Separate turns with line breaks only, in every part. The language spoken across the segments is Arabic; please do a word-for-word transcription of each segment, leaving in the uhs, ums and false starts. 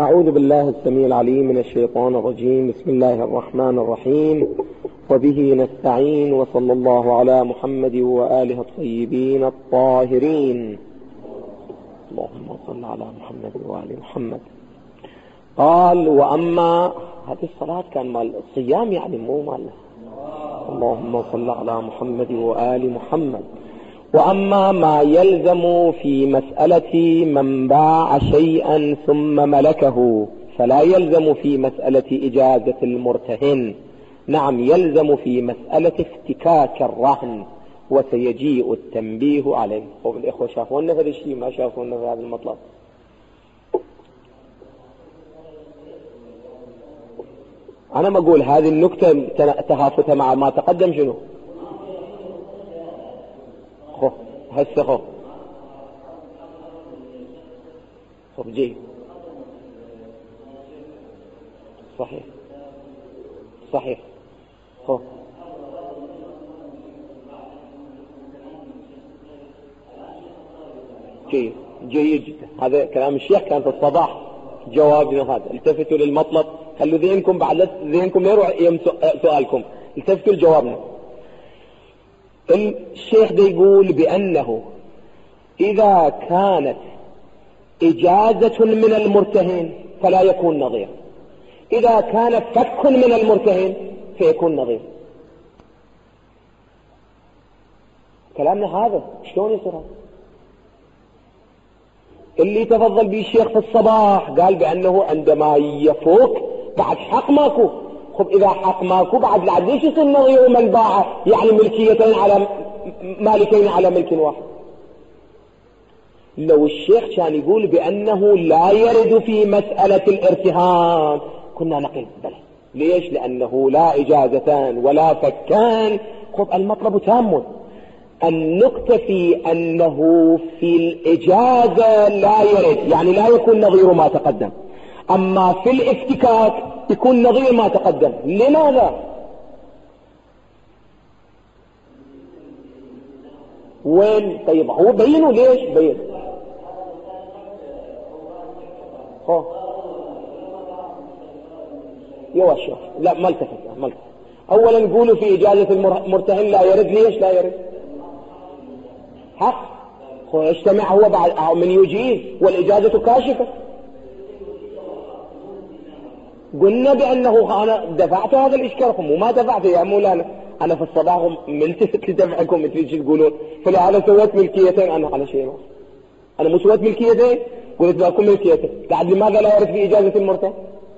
أعوذ بالله السميع العليم من الشيطان الرجيم. بسم الله الرحمن الرحيم، وبه نستعين، وصلى الله على محمد وآله الطيبين الطاهرين. اللهم صل على محمد وآل محمد. قال: وأما هذه الصلاة كان مال الصيام، يعني مو مال. اللهم صل على محمد وآل محمد. وأما ما يلزم في مسألة من باع شيئا ثم ملكه فلا يلزم في مسألة إجازة المرتهن. نعم، يلزم في مسألة افتكاك الرهن، وسيجيء التنبيه عليه. والإخوة شافونا هذا الشيء، ما شافونا في هذا المطلب. أنا ما أقول هذه النكتة تهافتها مع ما تقدم. شنو خو هسه خو خو جي صحيح صحيح خو جيد جيد جدا. هذا كلام الشيخ كان في الصباح جوابنا هذا. التفتوا للمطلب، خلوا ذهنكم بعد ذهنكم لا يروح يم سؤالكم، التفتوا لجوابنا. الشيخ ده يقول بأنه إذا كانت إجازة من المرتهن فلا يكون نظير، إذا كان فك من المرتهن فيكون نظير. كلامنا هذا شلون يصير؟ اللي تفضل به الشيخ في الصباح قال بأنه عندما يفوك بعد حق ماكو. خب إذا حق ماكو بعد لعد ليش يصير نظير من باع؟ يعني ملكيتين على مالكين على ملك واحد. لو الشيخ كان يقول بأنه لا يرد في مسألة الارتهان كنا نقل بلى. ليش؟ لأنه لا إجازتان ولا فكان. خب المطلب تام. النقطة في أنه في الإجازة لا يرد، يعني لا يكون نظير ما تقدم. أما في الافتكاك يكون نظير ما تقدم. لماذا؟ وين؟ طيب هو بينه. ليش بين؟ ها يوشف. لا ما التفت ما التفت. أولا نقولوا في إجازة المرتهن لا يرد. ليش لا يرد؟ حق هو يجتمع هو بعد من يجيز، والإجازة كاشفة. قلنا بأنه أنا دفعت هذا الإشكال وما دفعته يا مولانا. أنا في الصباح ملتفت لدفعكم مثل شو تقولون، فلهذا سويت ملكيتين. أنا على شيء ما أنا مو سويت ملكيتين، قلت لكم ملكيتين. بعد لماذا لا يرد في إجازة المرتهن؟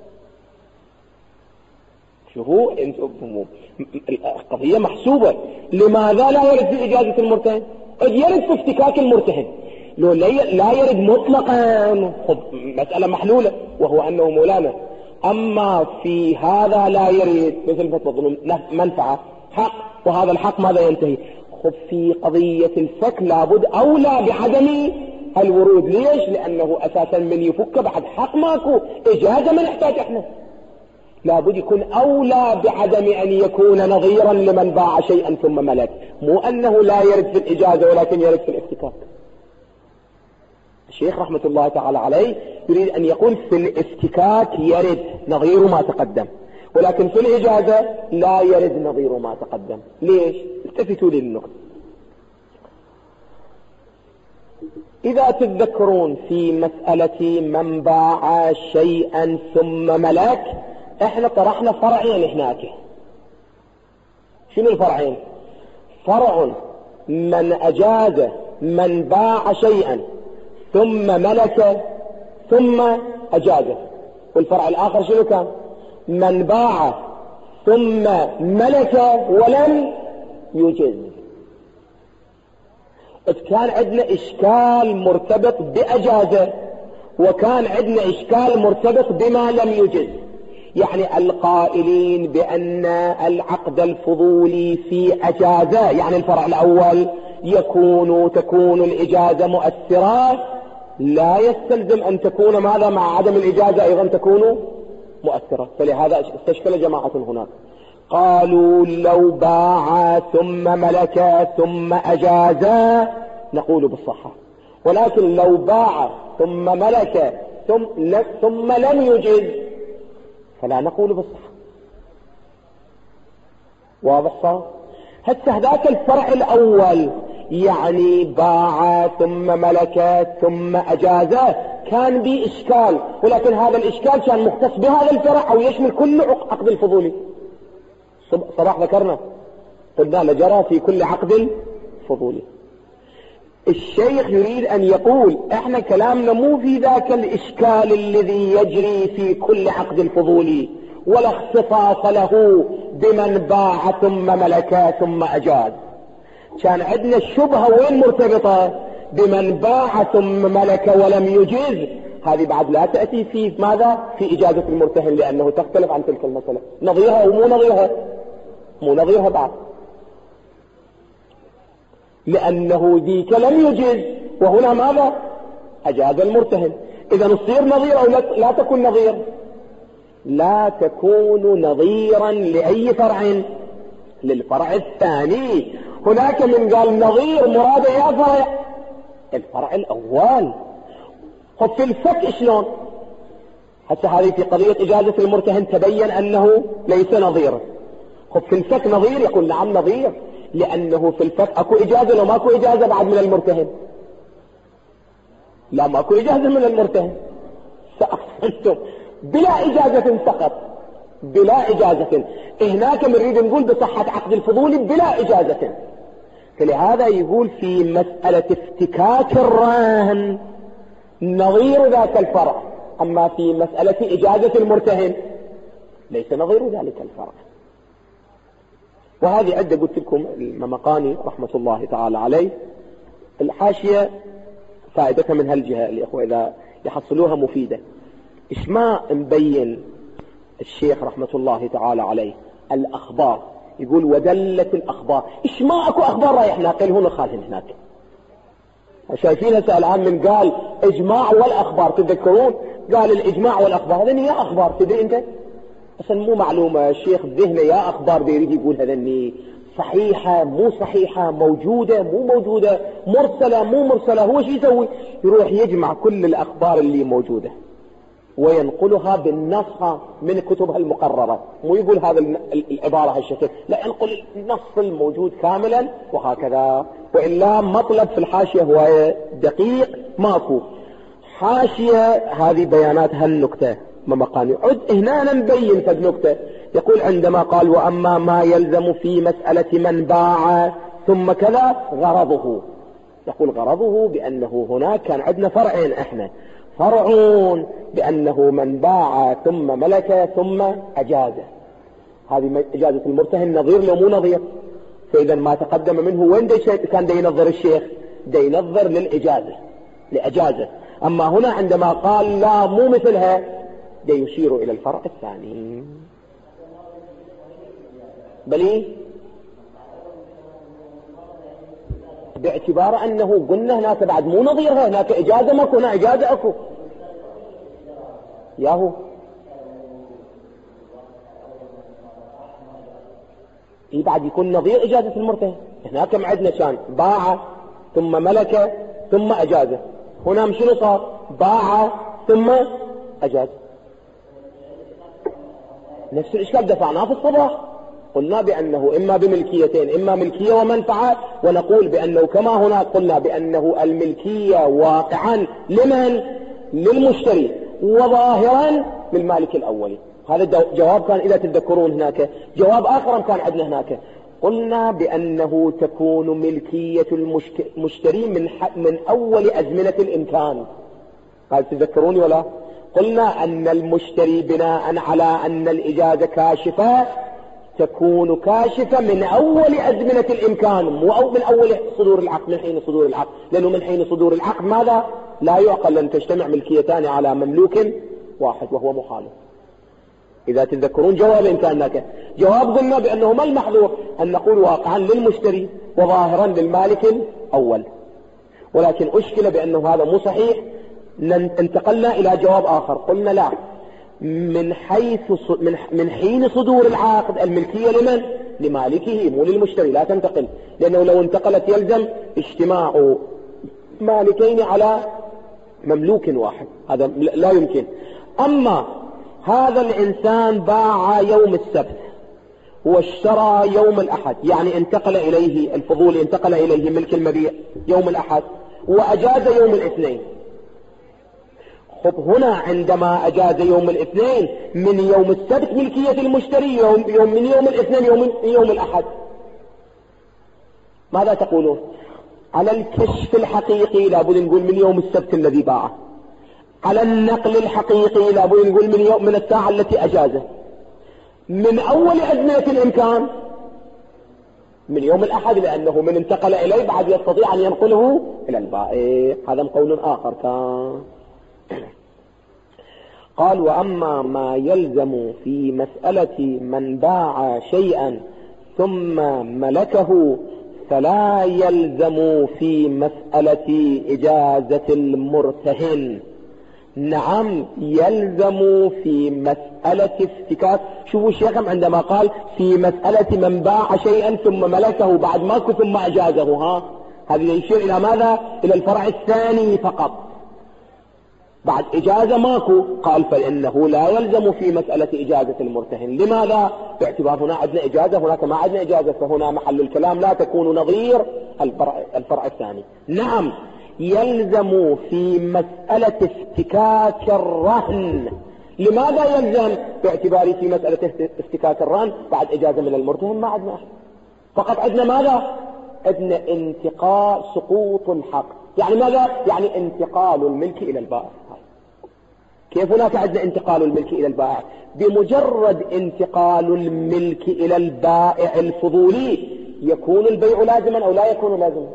شو هو انتم القضية محسوبة. لماذا لا يرد في إجازة المرتهن؟ قد يرد في افتكاك المرتهن. لو لا يرد مطلقا خب مسألة محلولة، وهو أنه مولانا أما في هذا لا يرد مثل ما تظنون منفعة حق، وهذا الحق ماذا ينتهي؟ خب في قضية الفك لابد أولى بعدم الورود. ليش؟ لأنه أساسا من يفك بعد حق ماكو إجازة ما نحتاج احنا. لابد يكون أولى بعدم أن يكون نظيرا لمن باع شيئا ثم ملك، مو أنه لا يرد في الإجازة ولكن يرد في الافتكاك. الشيخ رحمة الله تعالى عليه يريد أن يقول في الافتكاك يرد نظير ما تقدم، ولكن في الإجازة لا يرد نظير ما تقدم. ليش؟ التفتوا للنقطة. إذا تتذكرون في مسألة من باع شيئا ثم ملك، احنا طرحنا فرعين هناك. شنو الفرعين؟ فرع من أجاز من باع شيئا ثم ملك ثم أجازه، والفرع الآخر شنو كان؟ من باع ثم ملك ولم يجز. كان عندنا إشكال مرتبط بأجازه، وكان عندنا إشكال مرتبط بما لم يجز. يعني القائلين بأن العقد الفضولي في أجازة، يعني الفرع الأول يكون تكون الإجازة مؤثرة، لا يستلزم أن تكون ماذا مع عدم الإجازة أيضا تكون مؤثرة. فلهذا استشكل جماعة هناك قالوا لو باع ثم ملك ثم أجاز نقول بالصحة، ولكن لو باع ثم ملك ثم, ثم لم يجز فلا نقول بالصحة. واضح صار؟ هسه ذاك الفرع الأول يعني باع ثم ملك ثم أجاز كان بي إشكال، ولكن هذا الإشكال كان مختص بهذا الفرع أو يشمل كل عقد الفضولي. صباح ذكرنا قلنا لجرى في كل عقد فضولي. الشيخ يريد أن يقول احنا كلامنا مو في ذاك الإشكال الذي يجري في كل عقد فضولي، ولا اختصاص له بمن باع ثم ملك ثم أجاز. كان عندنا الشبهة وين مرتبطة؟ بمن باع ثم ملك ولم يجز. هذه بعد لا تأتي في ماذا؟ في إجازة المرتهن، لأنه تختلف عن تلك المسألة. نظيرها ومو نظيرها؟ مو نظيرها بعد، لأنه ذيك لم يجز وهنا ماذا؟ أجاز المرتهن. إذا نصير نظير أو لا تكون نظير؟ لا تكون نظيرا لأي فرع؟ للفرع الثاني. هناك من قال نظير مراد يا فرع الفرع الأول. خب في الفك شلون؟ حتى هذه في قضية إجازة المرتهن تبين أنه ليس نظيرا. خب في الفك نظير؟ يقول نعم نظير، لأنه في الفك أكو إجازة لو ماكو إجازة بعد من المرتهن؟ لا ماكو إجازة من المرتهن. سأحسنتم بلا إجازة فقط، بلا إجازة. هناك نريد نقول بصحة عقد الفضول بلا إجازة. فلهذا يقول في مسألة افتكاك الرهن نظير ذاك الفرع، أما في مسألة إجازة المرتهن ليس نظير ذلك الفرع. وهذه عدة قلت لكم الممقاني رحمة الله تعالى عليه الحاشية فائدتها من هالجهة الإخوة إذا يحصلوها مفيدة. إيش ما مبين الشيخ رحمة الله تعالى عليه الأخبار، يقول ودلت الأخبار. إيش ما أكو أخبار رايح ناقل هنا خالهم هناك. شايفين هسه الآن من قال إجماع والأخبار تذكرون؟ قال الإجماع والأخبار هذني يا أخبار تدري أنت أصلا مو معلومة. الشيخ بذهنه يا أخبار بيريد يقول هذني صحيحة مو صحيحة، موجودة مو موجودة، مرسلة مو مرسلة. هو شو يسوي؟ يروح يجمع كل الأخبار اللي موجودة وينقلها بالنص من كتبها المقررة. مو يقول هذا العبارة هالشكل، لا ينقل النص الموجود كاملا وهكذا. وإلا مطلب في الحاشية هو دقيق ماكو. حاشية هذه بيانات هالنكتة ممقاني. عد هنا نبين فد نكتة. يقول عندما قال وأما ما يلزم في مسألة من باع ثم كذا غرضه، يقول غرضه بأنه هناك كان عندنا فرعين احنا، فرعون بأنه من باع ثم ملك ثم أجازه. هذه إجازة المرتهن نظير لو مو نظير؟ فإذا ما تقدم منه وين دي كان دي ينظر الشيخ؟ دي ينظر للإجازة لأجازة. أما هنا عندما قال لا مو مثلها دي يشير إلى الفرع الثاني. بلي باعتبار أنه قلنا هناك بعد مو نظيرها، هناك إجازة ماكو، هنا إجازة أكو. ياهو إيه بعد يكون نظير إجازة المرتهن. هناك كم عندنا كان باع ثم ملك ثم أجازة، هنا مشنو صار؟ باع ثم أجازة. نفس الإشكال دفعناه في الصباح، قلنا بأنه إما بملكيتين، إما ملكية ومنفعة، ونقول بأنه كما هناك قلنا بأنه الملكية واقعا لمن؟ للمشتري، وظاهرا للمالك الأولي. هذا جواب كان إذا تتذكرون. هناك جواب آخر كان عندنا هناك قلنا بأنه تكون ملكية المشتري من, من أول أزمنة الإمكان. قال تتذكروني ولا؟ قلنا أن المشتري بناء على أن الإجازة كاشفة تكون كاشفة من أول أزمنة الإمكان، مو أو من أول صدور العقد، من حين صدور العقد. لأنه من حين صدور العقد ماذا؟ لا يعقل أن تجتمع ملكيتان على مملوك واحد وهو محال. إذا تذكرون جواب إن كان هناك جواب قلنا بأنه ما المحظور أن نقول واقعا للمشتري وظاهرا للمالك الأول، ولكن أشكل بأنه هذا مو صحيح. انتقلنا إلى جواب آخر قلنا لا، من حيث من من حين صدور العقد الملكية لمن؟ لمالكه مو للمشتري، لا تنتقل. لأنه لو انتقلت يلزم اجتماع مالكين على مملوك واحد، هذا لا يمكن. أما هذا الإنسان باع يوم السبت واشترى يوم الأحد، يعني انتقل إليه الفضولي، انتقل إليه ملك المبيع يوم الأحد وأجاز يوم الاثنين. خب هنا عندما أجاز يوم الاثنين، من يوم السبت ملكية المشتري، يوم, يوم من يوم الاثنين يوم, يوم الأحد. ماذا تقولون؟ على الكشف الحقيقي لابد نقول من يوم السبت الذي باعه، على النقل الحقيقي لابد نقول من يوم من الساعة التي أجازه، من أول أزمنة الإمكان من يوم الأحد، لأنه من انتقل إليه بعد يستطيع أن ينقله إلى البائع. هذا قول آخر كان. قال: وأما ما يلزم في مسألة من باع شيئا ثم ملكه فلا يلزم في مسألة إجازة المرتهن. نعم يلزم في مسألة افتكاك. شوفوا الشيخ عندما قال في مسألة من باع شيئا ثم ملكه بعد ماكو ثم أجازه، ها هذا يشير إلى ماذا؟ إلى الفرع الثاني فقط، بعد إجازة ماكو. قال: فإنه لا يلزم في مسألة إجازة المرتهن. لماذا؟ باعتبار هنا عندنا إجازة هناك ما عندنا إجازة، فهنا محل الكلام لا تكون نظير الفرع, الفرع الثاني. نعم يلزم في مسألة افتكاك الرهن. لماذا يلزم؟ باعتبار في مسألة افتكاك الرهن بعد إجازة من المرتهن ما عندنا، فقط عندنا ماذا؟ عندنا انتقال سقوط الحق. يعني ماذا؟ يعني انتقال الملك إلى البائع. كيف هناك عندنا انتقال الملك إلى البائع؟ بمجرد انتقال الملك إلى البائع الفضولي يكون البيع لازما أو لا يكون لازما؟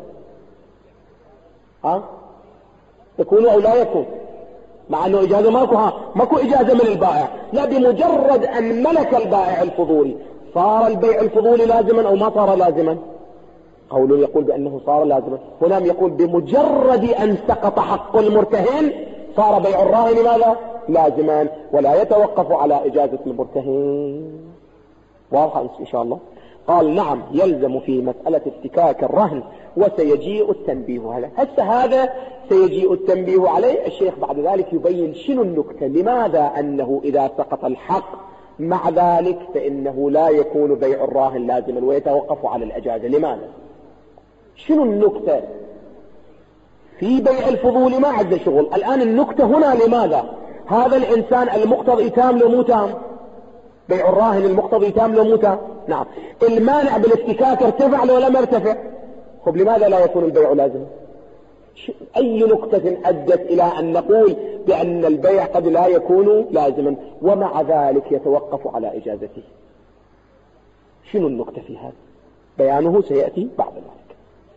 ها؟ يكون أو لا يكون؟ مع أنه إجازة ماكو، ها ماكو إجازة من البائع، لا، بمجرد أن ملك البائع الفضولي صار البيع الفضولي لازما أو ما صار لازما؟ قول يقول بأنه صار لازما، هنا يقول بمجرد أن سقط حق المرتهن صار بيع الراهن ماذا؟ لازما، ولا يتوقف على إجازة المرتهن. واضح إن شاء الله؟ قال: نعم يلزم في مسألة افتكاك الرهن وسيجيء التنبيه عليه. هسه هذا سيجيء التنبيه عليه. الشيخ بعد ذلك يبين شنو النكتة، لماذا أنه إذا سقط الحق مع ذلك فإنه لا يكون بيع الراهن لازما ويتوقف على الإجازة. لماذا؟ شنو النكتة في بيع الفضول؟ ما عندنا شغل الآن. النكتة هنا لماذا هذا الإنسان المقتضي تام لو مو تام؟ بيع الراهن المقتضي تام لو مو تام؟ نعم. المانع بالافتكاك ارتفع لو لم يرتفع؟ خب لماذا لا يكون البيع لازم؟ أي نكتة أدت إلى أن نقول بأن البيع قد لا يكون لازما ومع ذلك يتوقف على إجازته؟ شنو النكتة في هذا؟ بيانه سيأتي بعد ذلك.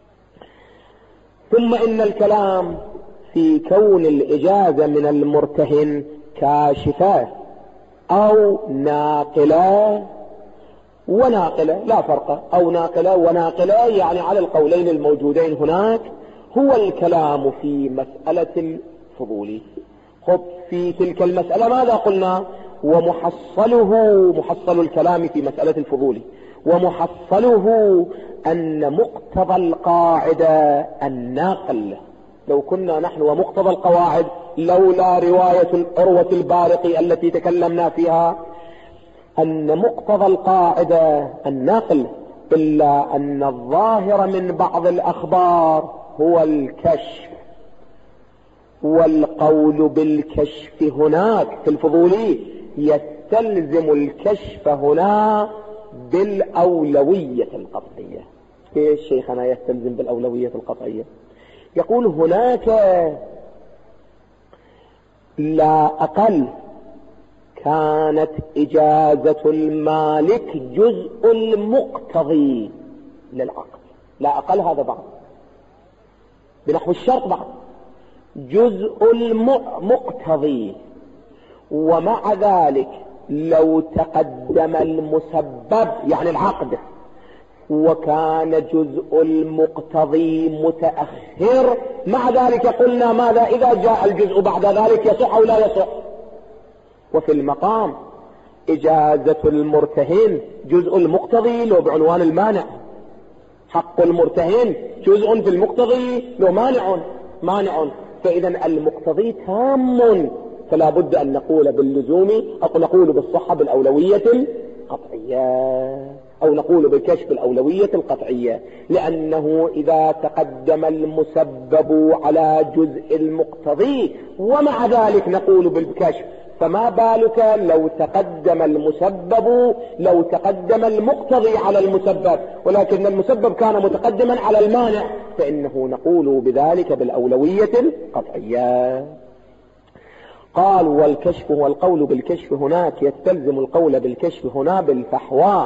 ثم إن الكلام في كون الإجازة من المرتهن كاشفة أو ناقلة وناقلة لا فرق، أو ناقلة وناقلة، يعني على القولين الموجودين هناك هو الكلام في مسألة الفضول. خب في تلك المسألة ماذا قلنا؟ ومحصله، محصل الكلام في مسألة الفضول ومحصله أن مقتضى القاعدة الناقل. لو كنا نحن ومقتضى القواعد لولا رواية العروة البارقي التي تكلمنا فيها أن مقتضى القاعدة الناقل، إلا أن الظاهر من بعض الأخبار هو الكشف، والقول بالكشف هناك في الفضولي يستلزم الكشف هنا بالأولوية القطعية. كيف شيخنا يستلزم بالأولوية القطعية؟ يقول هناك لا أقل كانت إجازة المالك جزء المقتضي للعقد، لا أقل هذا بعض بنحو الشرط بعض جزء المقتضي، ومع ذلك لو تقدم المسبب يعني العقد وكان جزء المقتضي متأخر، مع ذلك قلنا ماذا؟ إذا جاء الجزء بعد ذلك يصح أو لا يصح؟ وفي المقام إجازة المرتهن جزء المقتضي لو بعنوان المانع، حق المرتهن جزء في المقتضي لو مانع مانع، فإذا المقتضي تام، فلا بد أن نقول باللزوم أو نقول بالصحة بالأولوية القطعية، أو نقول بالكشف الأولوية القطعية، لأنه إذا تقدم المسبب على جزء المقتضي ومع ذلك نقول بالكشف، فما بالك لو تقدم المسبب لو تقدم المقتضي على المسبب، ولكن المسبب كان متقدما على المانع، فإنه نقول بذلك بالأولوية القطعية. قال والكشف والقول بالكشف هناك يستلزم القول بالكشف هنا بالفحوى،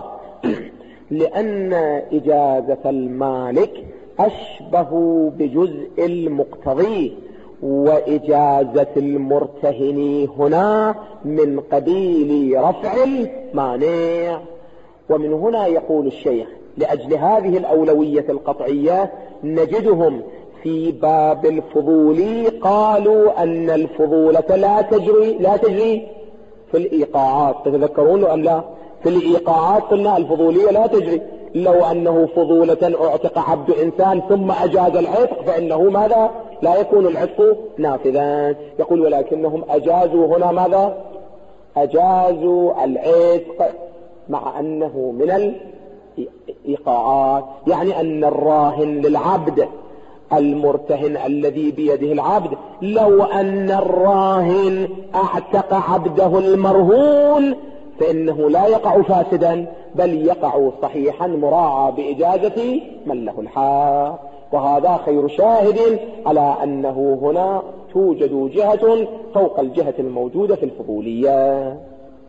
لأن إجازة المالك أشبه بجزء المقتضي، وإجازة المرتهن هنا من قبيل رفع المانع. ومن هنا يقول الشيخ لأجل هذه الأولوية القطعية نجدهم في باب الفضول قالوا أن الفضولة لا تجري لا تجري في الإيقاعات، تتذكرون أم لا؟ في الإيقاعات قلنا الفضولية لا تجري، لو أنه فضولة اعتق عبد إنسان ثم أجاز العتق فإنه ماذا؟ لا يكون العتق نافذا. يقول ولكنهم أجازوا هنا ماذا؟ أجازوا العتق مع أنه من الإيقاعات، يعني أن الراهن للعبد المرتهن الذي بيده العبد لو أن الراهن اعتق عبده المرهون فإنه لا يقع فاسدا بل يقع صحيحا مراعى بإجازة من له الحق. وهذا خير شاهد على أنه هنا توجد جهة فوق الجهة الموجودة في الفضولية.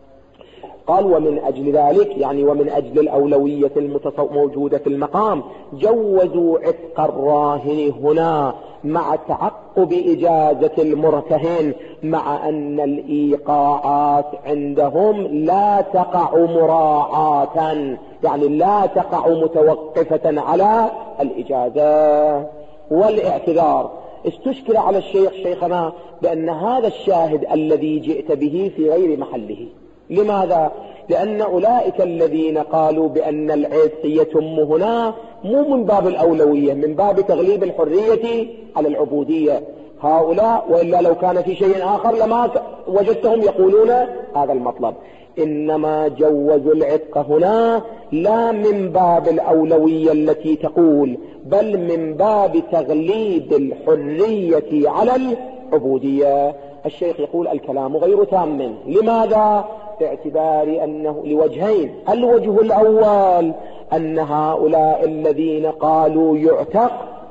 قال ومن أجل ذلك يعني ومن أجل الأولوية الموجودة في المقام جوزوا عتق الراهن هنا مع تعقب إجازة المرتهن، مع أن الإيقاعات عندهم لا تقع مراعاة، يعني لا تقع متوقفة على الإجازة. والاعتذار استشكل على الشيخ شيخنا بأن هذا الشاهد الذي جئت به في غير محله. لماذا؟ لأن أولئك الذين قالوا بأن العتق يتم هنا مو من باب الأولوية، من باب تغليب الحرية على العبودية. هؤلاء وإلا لو كان في شيء آخر لما وجدتهم يقولون هذا المطلب، إنما جوزوا العتق هنا لا من باب الأولوية التي تقول، بل من باب تغليب الحرية على العبودية. الشيخ يقول الكلام غير تام. لماذا؟ باعتبار أنه لوجهين. الوجه الأول أن هؤلاء الذين قالوا يعتق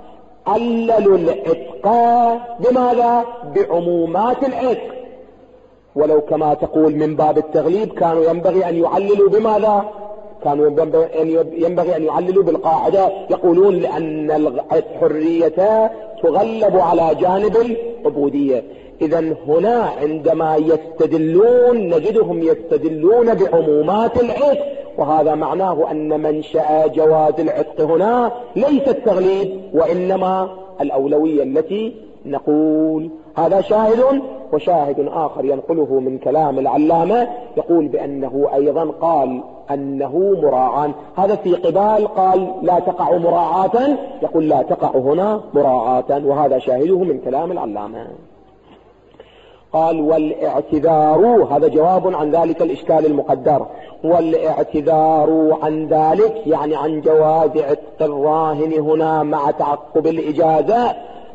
عللوا العتق بماذا؟ بعمومات العتق، ولو كما تقول من باب التغليب كانوا ينبغي أن يعللوا بماذا؟ كانوا ينبغي أن يعللوا بالقاعدة، يقولون لأن الحرية تغلب على جانب العبودية. إذن هنا عندما يستدلون نجدهم يستدلون بعمومات العتق، وهذا معناه أن منشأ جواز العتق هنا ليس التغليب وإنما الأولوية التي نقول. هذا شاهد. وشاهد آخر ينقله من كلام العلامة يقول بأنه أيضا قال أنه مراعاة، هذا في قبال قال لا تقع مراعاة، يقول لا تقع هنا مراعاة، وهذا شاهده من كلام العلامة. قال والاعتذار، هذا جواب عن ذلك الإشكال المقدر. والاعتذار عن ذلك يعني عن جواز عتق الراهن هنا مع تعقب الإجازة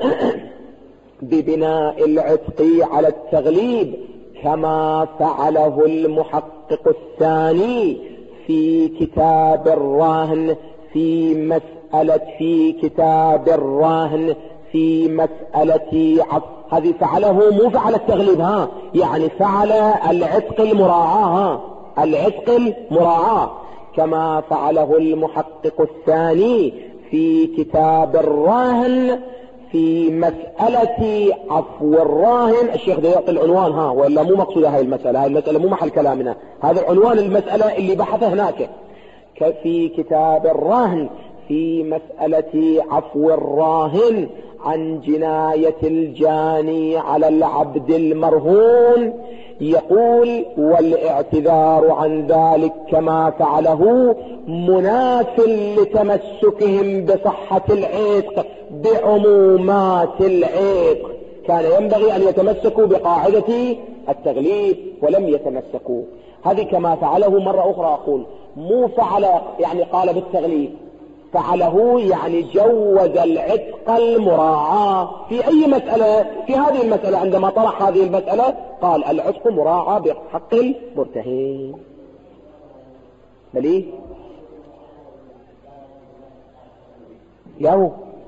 ببناء العتق على التغليب كما فعله المحقق الثاني في كتاب الراهن في مسألة في كتاب الراهن في مسألة عطف. هذه فعله مو فعل التغليب، ها يعني فعل العتق المراعاة، ها العتق المراعاة كما فعله المحقق الثاني في كتاب الراهن في مسألة عفو الراهن. الشيخ ده يعطي العنوان، ها ولا مو مقصود هاي المسألة، هاي المسألة مو محل كلامنا، هذا عنوان المسألة اللي بحثه هناك في كتاب الراهن في مسألة عفو الراهن عن جناية الجاني على العبد المرهون. يقول والاعتذار عن ذلك كما فعله مناف لتمسكهم بصحة العتق بعمومات العتق. كان ينبغي أن يتمسكوا بقاعدة التغليب ولم يتمسكوا. هذه كما فعله مرة أخرى أقول، مو فعل يعني قال بالتغليب، فعله يعني جوز العتق المراعاة في أي مسألة. في هذه المسألة عندما طرح هذه المسألة قال العتق مراعاة بحق المرتهن. بلي ياهو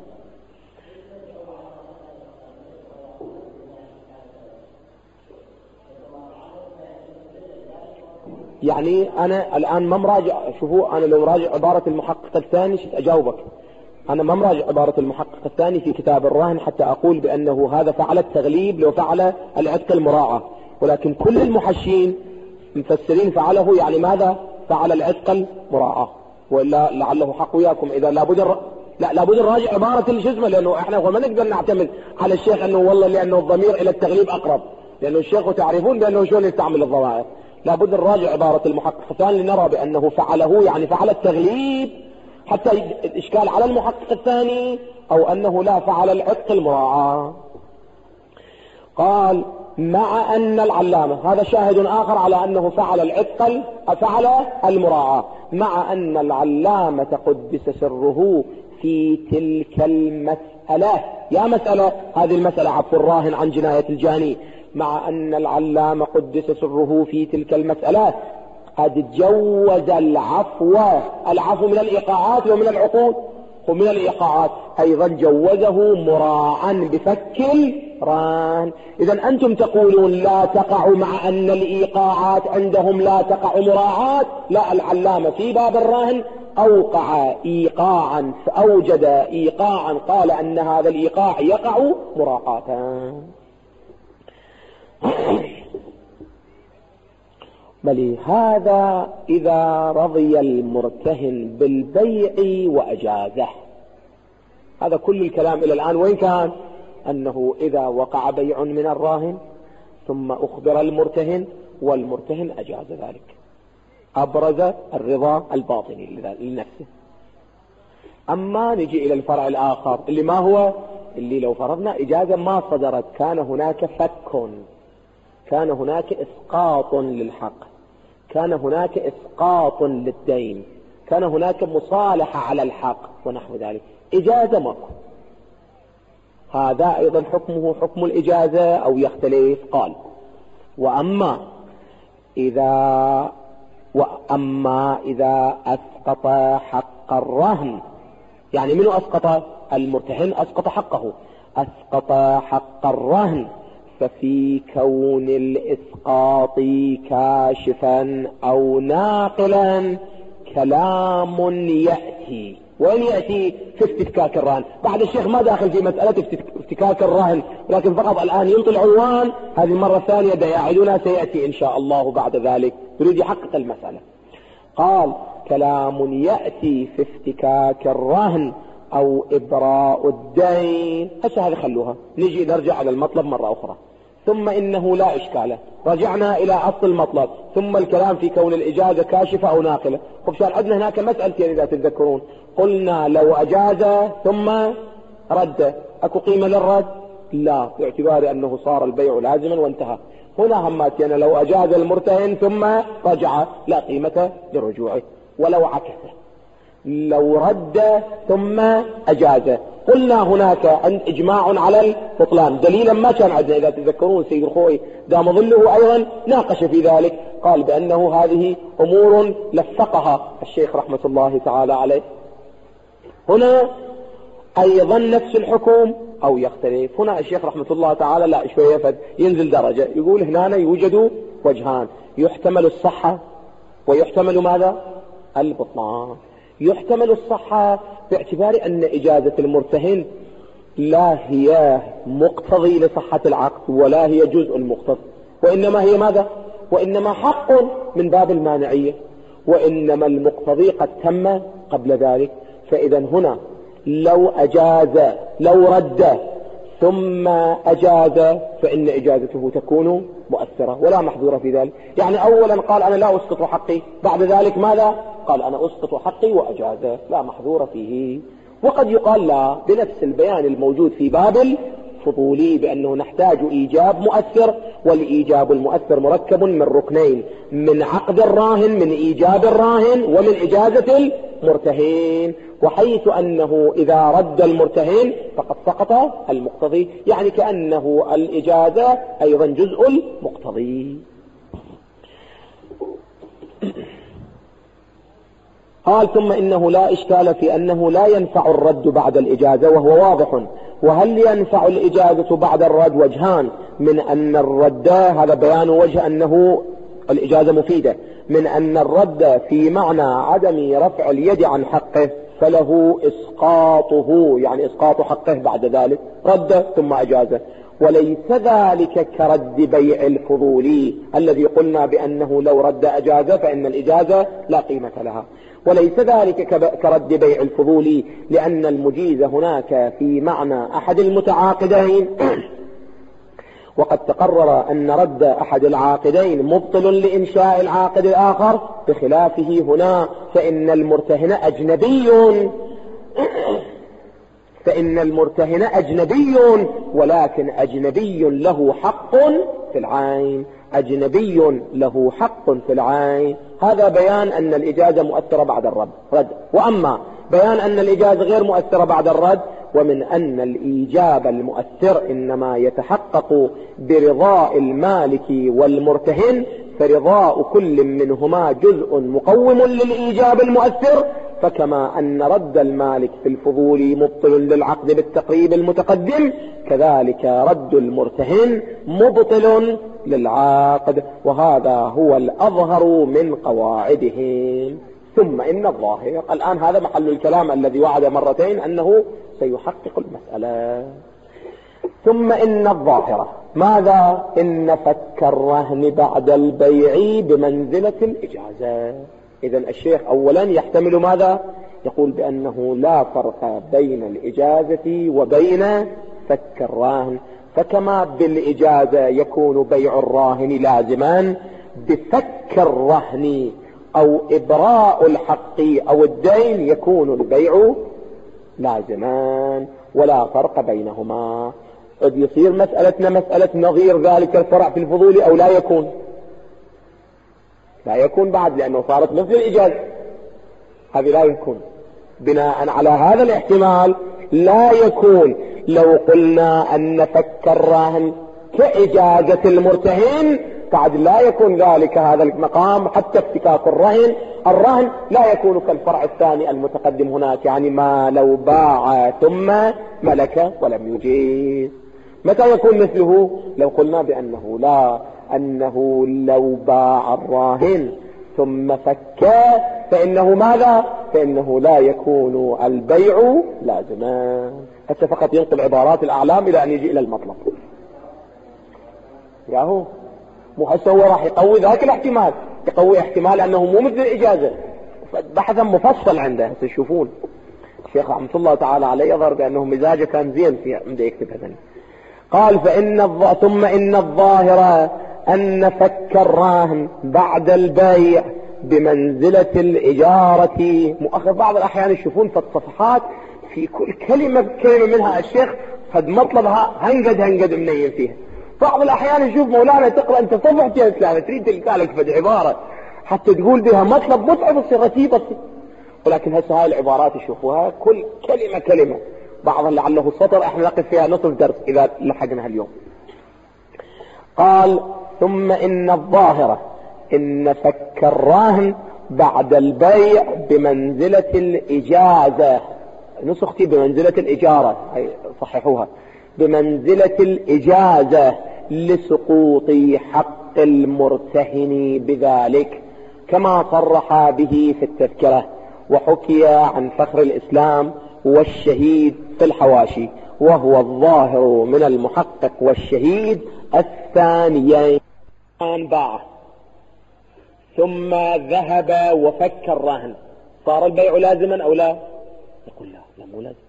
يعني أنا الآن ما مراجع. شوفوا أنا لو مراجع عبارة المحقق الثاني شت أجاوبك. أنا ما مراجع عبارة المحقق الثاني في كتاب الرهن حتى أقول بأنه هذا فعل التغليب لو فعل العتق المراعاة، ولكن كل المحشين مفسرين فعله يعني ماذا؟ فعل العتق المراعاة. وإلا لعله حق وياكم إذا لابد الر... لا لابد نراجع عبارة الجزمة، لأنه إحنا ما نقدر نعتمد على الشيخ أنه والله لأنه الضمير إلى التغليب أقرب، لأنه الشيخ تعرفون بأنه شلون يستعمل الضمائر. لابد نراجع عبارة المحقق الثاني لنرى بأنه فعله يعني فعل التغليب حتى الإشكال على المحقق الثاني، أو أنه لا فعل العتق المراعاة. قال مع أن العلامة، هذا شاهد آخر على أنه فعل العتق فعل المراعاة، مع أن العلامة قدس سره في تلك المسألة. يا مسألة هذه المسألة عفو الراهن عن جناية الجاني، مع أن العلامة قدس سره في تلك المسألة قد جوز العفو. العفو من الإيقاعات ومن العقود، ومن الإيقاعات أيضا جوزه مراعا بفك الرهن. إذا أنتم تقولون لا تقع، مع أن الإيقاعات عندهم لا تقع مراعاة. لا، العلامة في باب الرهن أوقع إيقاعا، فأوجد إيقاعا قال أن هذا الإيقاع يقع مراعاة. بل هذا إذا رضي المرتهن بالبيع وأجازه. هذا كل الكلام إلى الآن وين كان؟ أنه إذا وقع بيع من الراهن ثم أخبر المرتهن والمرتهن أجاز ذلك، أبرز الرضا الباطني لنفسه. أما نجي إلى الفرع الآخر اللي ما هو، اللي لو فرضنا إجازة ما صدرت كان هناك فك، كان هناك إسقاط للحق، كان هناك إسقاط للدين، كان هناك مصالحة على الحق ونحو ذلك. إجازة ماكو، هذا أيضا حكمه حكم الإجازة أو يختلف. قال وأما إذا وأما إذا أسقط حق الرهن، يعني منو أسقط؟ المرتهن أسقط حقه. أسقط حق الرهن ففي كون الإسقاط كاشفا أو ناقلا كلام يأتي. وين يأتي؟ في افتكاك الرهن. بعد الشيخ ما داخل في مسألة افتكاك الرهن، لكن فقط الآن ينطي العنوان. هذه المرة الثانية دياعدنا سيأتي إن شاء الله بعد ذلك، يريد يحقق المسألة. قال كلام يأتي في افتكاك الرهن أو إبراء الدين. هسه هذه خلوها، نجي نرجع على المطلب مرة أخرى. ثم إنه لا إشكال، رجعنا إلى أصل المطلب، ثم الكلام في كون الإجازة كاشفة أو ناقلة. وبشان عندنا هناك مسألتين إذا تتذكرون، قلنا لو أجاز ثم رد أكو قيمة للرد؟ لا، باعتبار أنه صار البيع لازما وانتهى. هنا هماتنا لو أجاز المرتهن ثم رجع لا قيمة لرجوعه. ولو عكسه، لو رد ثم أجاز، قلنا هناك عند إجماع على البطلان. دليلا ما كان عندنا إذا تذكرون سيد الخوي دام ظله أيضا ناقش في ذلك، قال بأنه هذه أمور لفقها الشيخ رحمة الله تعالى عليه. هنا أيضا نفس الحكم أو يختلف. هنا الشيخ رحمة الله تعالى لا شوية فد ينزل درجة، يقول هنا يوجد وجهان، يحتمل الصحة ويحتمل ماذا؟ البطلان. يحتمل الصحة باعتبار أن إجازة المرتهن لا هي مقتضي لصحة العقد ولا هي جزء مقتضي، وإنما هي ماذا؟ وإنما حق من باب المانعية، وإنما المقتضي قد تم قبل ذلك. فإذا هنا لو أجاز، لو رد ثم أجاز، فإن إجازته تكون مؤثرة ولا محظورة في ذلك. يعني أولا قال أنا لا أسقط حقي، بعد ذلك ماذا؟ قال أنا أسقط حقي وأجاز، لا محظورة فيه. وقد يقال لا، بنفس البيان الموجود في باب الفضولي بأنه نحتاج إيجاب مؤثر، والإيجاب المؤثر مركب من ركنين: من عقد الراهن، من إيجاب الراهن، ومن إجازة المرتهن. وحيث أنه إذا رد المرتهن فقد سقط المقتضي، يعني كأنه الإجازة أيضا جزء المقتضي. قال: ثم إنه لا إشكال في أنه لا ينفع الرد بعد الإجازة، وهو واضح. وهل ينفع الإجازة بعد الرد؟ وجهان: من أن الرد، هذا بيان وجه أنه الإجازة مفيدة، من أن الرد في معنى عدم رفع اليد عن حقه فله إسقاطه، يعني إسقاط حقه بعد ذلك، رد ثم أجازة. وليس ذلك كرد بيع الفضولي الذي قلنا بأنه لو رد أجازة فإن الإجازة لا قيمة لها. وليس ذلك كرد بيع الفضولي، لأن المجيز هناك في معنى أحد المتعاقدين، وقد تقرر أن رد أحد العاقدين مبطل لإنشاء العاقد الآخر، بخلافه هنا فإن المرتهن أجنبي فإن المرتهن أجنبي ولكن أجنبي له حق في العين، أجنبي له حق في العين. هذا بيان أن الإجازة مؤثرة بعد الرد. رد. وأما بيان أن الإجازة غير مؤثرة بعد الرد، ومن أن الإيجاب المؤثر إنما يتحقق برضاء المالك والمرتهن، فرضاء كل منهما جزء مقوم للإيجاب المؤثر، فكما أن رد المالك في الفضول مبطل للعقد بالتقريب المتقدم، كذلك رد المرتهن مبطل للعقد، وهذا هو الأظهر من قواعدهم. ثم إن الظاهر، الآن هذا محل الكلام الذي وعد مرتين أنه سيحقق المسألة. ثم إن الظاهرة ماذا؟ إن فك الرهن بعد البيع بمنزلة الإجازة. إذن الشيخ أولا يحتمل ماذا؟ يقول بأنه لا فرق بين الإجازة وبين فك الرهن، فكما بالإجازة يكون بيع الراهن لازما، بفك الرهن أو إبراء الحق أو الدين يكون البيع لازما، ولا فرق بينهما. قد يصير مسألتنا مسألة نظير ذلك الفرع في الفضول أو لا يكون؟ لا يكون بعد، لأنه صارت مثل الإجازة، هذه لا يكون. بناء على هذا الاحتمال لا يكون. لو قلنا أن فك الرهن كإجازة المرتهن بعد لا يكون ذلك هذا المقام، حتى افتكاك الرهن الرهن لا يكون كالفرع الثاني المتقدم هناك، يعني ما لو باع ثم ملك ولم يجيز. متى يكون مثله؟ لو قلنا بأنه لا، أنه لو باع الراهن ثم فك فإنه ماذا؟ فإنه لا يكون البيع لازما. حتى فقط ينقل عبارات الأعلام إلى أن يجي إلى المطلب. ياهو مو هسه هو راح يقوي ذاك الاحتمال، يقوي احتمال أنه مو مثل الإجازة، بحثا مفصل عنده. تشوفون الشيخ رحمة الله تعالى عليه يظهر بأنه مزاجه كان زين في عنده يكتب هذا. قال: فإن الظ... ثم إن الظاهرة أن فك الراهن بعد البيع بمنزلة الإجارة. مؤخر بعض الأحيان يشوفون في الصفحات في كل كلمة بكلمة منها الشيخ قد مطلبها هنقد هنقد منين فيها. بعض الأحيان يشوف مولانا تقرأ أنت صفحة يا إسلام تريد تلقى لك فد عبارة حتى تقول بها مطلب متعب صيغتي بس، ولكن هسه هاي العبارات يشوفوها كل كلمة كلمة، بعضها لعله سطر احنا نقف فيها نصف درس إذا لحقنا اليوم. قال: ثم إن الظاهرة إن فك الراهن بعد البيع بمنزلة الإجازة، نسختي بمنزلة الإجارة، صححوها، بمنزلة الإجازة لسقوط حق المرتهن بذلك، كما صرح به في التذكرة، وحكي عن فخر الإسلام والشهيد في الحواشي، وهو الظاهر من المحقق والشهيد الثانيين. باع ثم ذهب وفك الرهن، صار البيع لازما أو لا؟ يقول لا، لا مو لازم.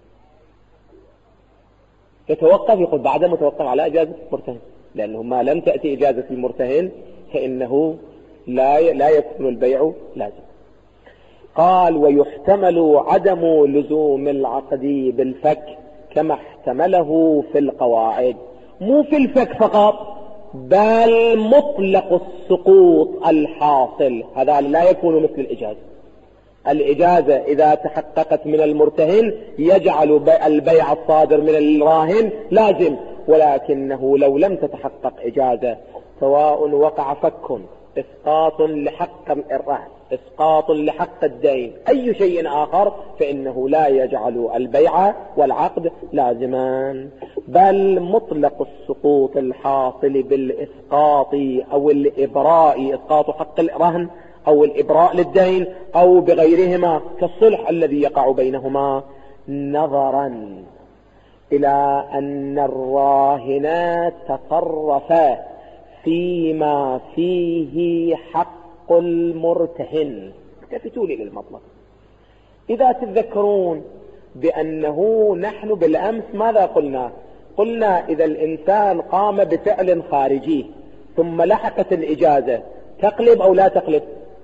يتوقف، يقول بعد متوقف على إجازة المرتهن، لأنه ما لم تأتي إجازة المرتهن فإنه لا لا يكون البيع لازم. قال: ويحتمل عدم لزوم العقد بالفك كما احتمله في القواعد، مو في الفك فقط بل مطلق السقوط الحاصل، هذا لا يكون مثل الإجازة. الإجازة إذا تحققت من المرتهن يجعل البيع الصادر من الراهن لازم، ولكنه لو لم تتحقق إجازة سواء وقع فك، إسقاط لحق الرهن، إسقاط لحق الدين، أي شيء آخر، فإنه لا يجعل البيع والعقد لازمان، بل مطلق السقوط الحاصل بالإسقاط أو الإبراء، إسقاط حق الرهن أو الإبراء للدين أو بغيرهما كالصلح الذي يقع بينهما، نظرا إلى أن الراهن تصرف فيما فيه حق المرتهن. التفتوا لي للمطلب. إذا تتذكرون بأنه نحن بالأمس ماذا قلنا؟ قلنا إذا الإنسان قام بفعل خارجي ثم لحقت الإجازة تقلب أو لا تقلب؟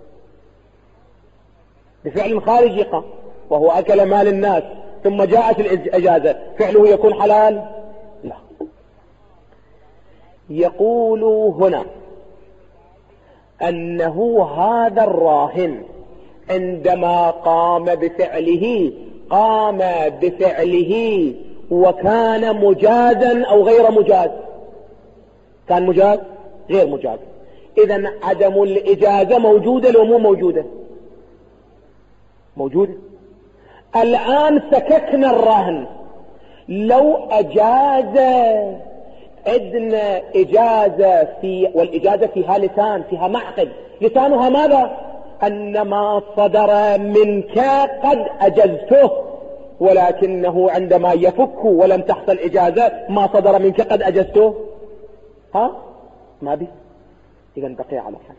بفعل خارجي قام وهو أكل مال الناس ثم جاءت الإجازة، فعله يكون حلال؟ لا. يقول هنا أنه هذا الراهن عندما قام بفعله قام بفعله وكان مجازا أو غير مجاز؟ كان مجاز؟ غير مجاز. إذن عدم الإجازة موجودة لو مو موجودة؟ موجودة. الآن فككنا الرهن، لو أجاز عندنا إجازة في، والإجازة فيها لسان، فيها معقد، لسانها ماذا؟ أن ما صدر منك قد أجزته، ولكنه عندما يفك ولم تحصل إجازة ما صدر منك قد أجزته، ها ما بي، إذن بقي على حال.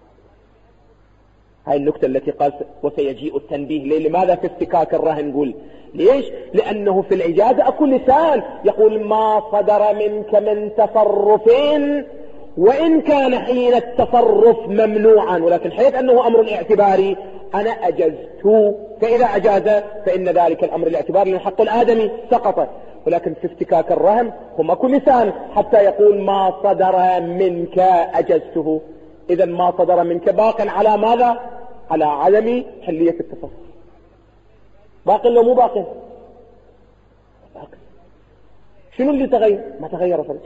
هاي النكتة التي قال وسيجيء التنبيه ليه. لماذا في افتكاك الرهن؟ نقول ليش؟ لأنه في الإجازة أكو لسان يقول ما صدر منك من تصرف وإن كان حين التصرف ممنوعا، ولكن حيث أنه أمر اعتباري أنا أجزت، فإذا أجاز فإن ذلك الأمر الاعتباري من حق الآدمي سقط. ولكن في افتكاك الرهن هم أكو لسان حتى يقول ما صدر منك أجزته. إذا ما صدر منك باق على ماذا؟ على عدم حلية التصرف. باق لو مو باق؟ باق. شنو اللي تغير؟ ما تغير فرج.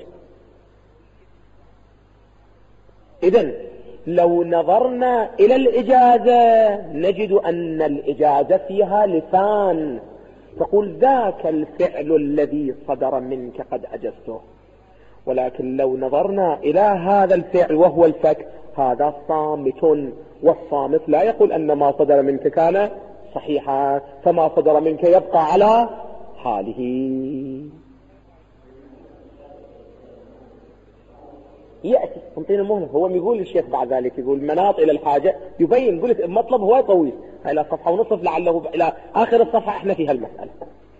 إذن لو نظرنا إلى الإجازة نجد أن الإجازة فيها لسان، تقول ذاك الفعل الذي صدر منك قد أجزته. ولكن لو نظرنا إلى هذا الفعل وهو الفك، هذا صامت، والصامت لا يقول أن ما صدر منك كان صحيحا، فما صدر منك يبقى على حاله. يأتي انطينا مهلة. هو يقول الشيخ بعد ذلك يقول مناط إلى الحاجة، يبين. قلت المطلب هو طويل إلى صفحة ونصف، لعله إلى آخر الصفحة احنا في هالمسألة.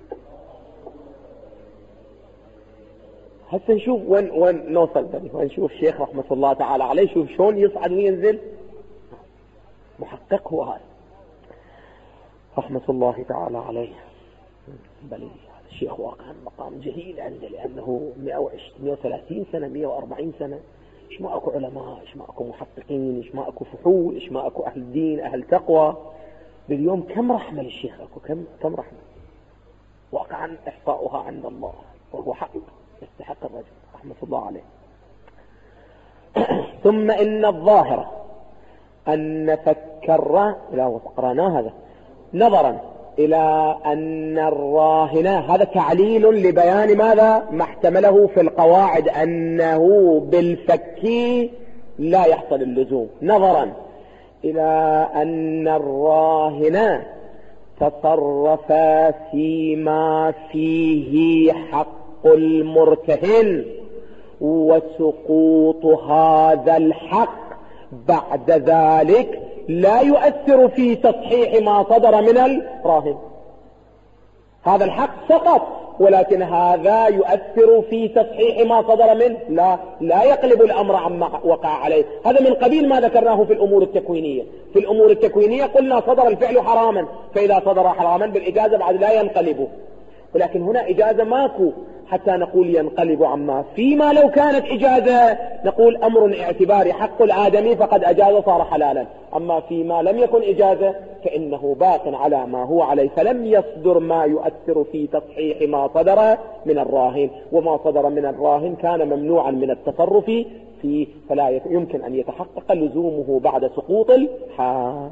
هسه نشوف وين وين نوصل بني، ونشوف الشيخ رحمة الله تعالى عليه شوف شلون يصعد وينزل. محقق هو هذا رحمة الله تعالى عليه. بل هذا الشيخ واقعا مقام جهيل عنده، لأنه مئة وثلاثين سنة مئة وأربعين سنة، إيش ما أكو علماء، إيش ما أكو محققين، إيش ما أكو فحول، إيش ما أكو أهل دين أهل تقوى. باليوم كم رحمة للشيخ أكو، كم كم رحمة. واقعا إحصاؤها عند الله وهو حق يستحق الرجل رحمة الله عليه. ثم إن الظاهرة أن فكر إلى قرانا هذا نظرا إلى أن الراهن، هذا تعليل لبيان ماذا؟ ما احتمله في القواعد أنه بالفك لا يحصل اللزوم. نظرا إلى أن الراهن تصرف فيما فيه حق المرتهن، وسقوط هذا الحق بعد ذلك لا يؤثر في تصحيح ما صدر من الراهن. هذا الحق سقط، ولكن هذا يؤثر في تصحيح ما صدر منه، لا لا يقلب الأمر عما وقع عليه. هذا من قبيل ما ذكرناه في الأمور التكوينية. في الأمور التكوينية قلنا صدر الفعل حراما، فإذا صدر حراما بالإجازة بعد لا ينقلبه. ولكن هنا إجازة ماكو حتى نقول ينقلب عما. فيما لو كانت إجازة نقول أمر اعتباري، حق الآدمي فقد أجاز صار حلالا. أما فيما لم يكن إجازة فإنه باق على ما هو عليه، فلم يصدر ما يؤثر في تصحيح ما صدر من الراهن، وما صدر من الراهن كان ممنوعا من التصرف فيه، فلا يمكن أن يتحقق لزومه بعد سقوط الحق.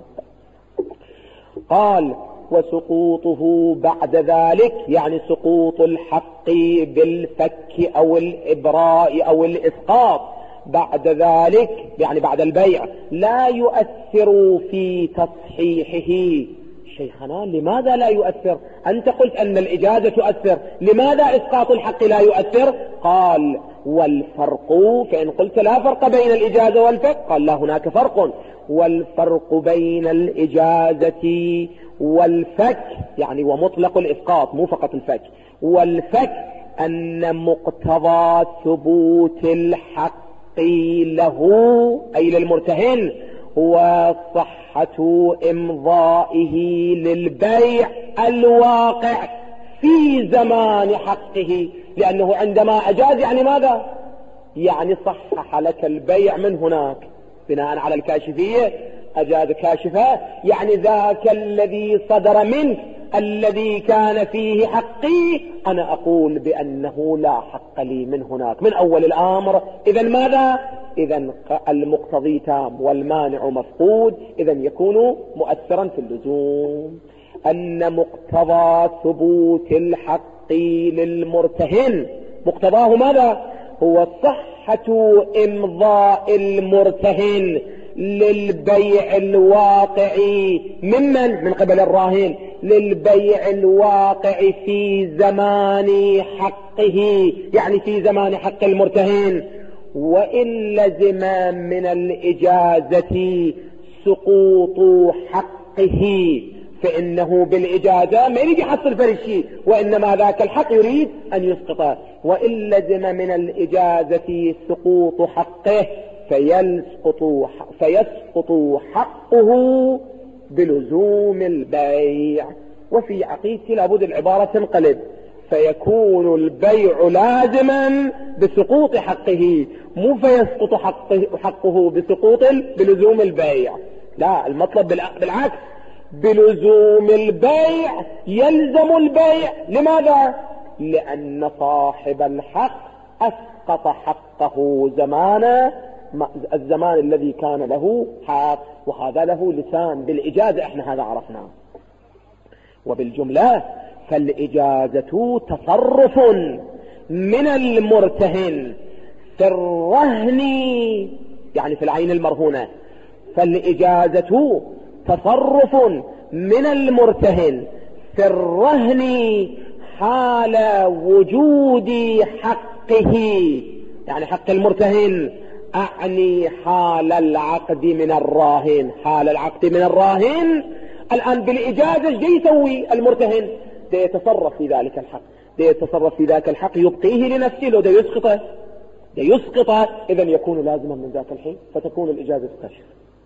قال وسقوطه بعد ذلك يعني سقوط الحق بالفك أو الإبراء أو الإسقاط بعد ذلك يعني بعد البيع لا يؤثر في تصحيحه. شيخنا لماذا لا يؤثر؟ أنت قلت أن الإجازة تؤثر، لماذا إسقاط الحق لا يؤثر؟ قال والفرق، فإن قلت لا فرق بين الإجازة والفك قال لا هناك فرق، والفرق بين الإجازة والفك يعني ومطلق الإسقاط مو فقط الفك، والفك أن مقتضى ثبوت الحق له أي للمرتهن هو صحة إمضائه للبيع الواقع في زمان حقه، لأنه عندما أجاز يعني ماذا؟ يعني صحح لك البيع من هناك بناء على الكاشفية، أجاز كاشفة يعني ذاك الذي صدر منك الذي كان فيه حقي أنا أقول بأنه لا حق لي من هناك من أول الأمر. إذن ماذا؟ إذن المقتضي تام والمانع مفقود، إذن يكون مؤثرا في اللزوم. أن مقتضى ثبوت الحق للمرتهن مقتضاه ماذا؟ هو صحة إمضاء المرتهن للبيع الواقعي ممن من قبل الراهن للبيع الواقع في زمان حقه يعني في زمان حق المرتهن. وإن لزم من الإجازة سقوط حقه فإنه بالإجازة ما يريد يحصل فرشي، وإنما ذاك الحق يريد أن يسقطه. وإن لزم من الإجازة سقوط حقه فيسقط فيسقط حقه بلزوم البيع. وفي عقيدتي لابد العبارة تنقلب، فيكون البيع لازما بسقوط حقه مو فيسقط حقه, حقه بسقوط بلزوم البيع، لا المطلب بالعكس، بلزوم البيع يلزم البيع. لماذا؟ لأن صاحب الحق أسقط حقه زمان الزمان الذي كان له حق، وهذا له لسان بالإجازة احنا هذا عرفناه. وبالجملة فالإجازة تصرف من المرتهن في الرهن يعني في العين المرهونة، فالإجازة تصرف من المرتهن في الرهن حال وجود حقه يعني حق المرتهن، أعني حال العقد من الراهن. حال العقد من الراهن الآن بالإجازة ايش يسوي المرتهن؟ ده يتصرف في ذلك الحق، ده يتصرف في ذاك الحق يبقيه لنفسه، لو ده يسقطه ده يسقطه إذن يكون لازما من ذاك الحين، فتكون الإجازة تكشف.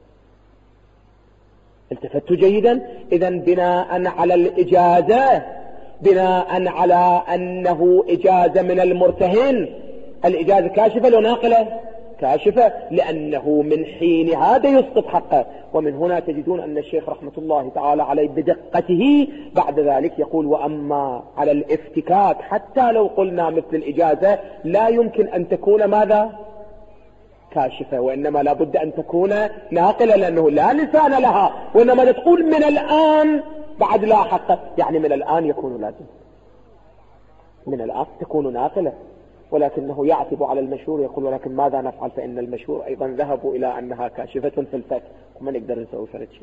التفتوا جيدا؟ إذن بناء على الإجازة بناء على أنه إجازة من المرتهن، الإجازة كاشفة لو ناقلة كاشفة، لأنه من حين هذا يسقط حقه. ومن هنا تجدون أن الشيخ رحمة الله تعالى عليه بدقته بعد ذلك يقول وأما على الافتكاك حتى لو قلنا مثل الإجازة لا يمكن أن تكون ماذا؟ كاشفة، وإنما لا بد أن تكون ناقلة، لأنه لا لسان لها، وإنما تقول من الآن بعد لا حق، يعني من الآن يكون لازم، من الآن تكون ناقلة. ولكنه يعتب على المشهور يقول ولكن ماذا نفعل؟ فإن المشهور أيضا ذهبوا إلى أنها كاشفة في الفك وما نقدر نسوي فرد شيء.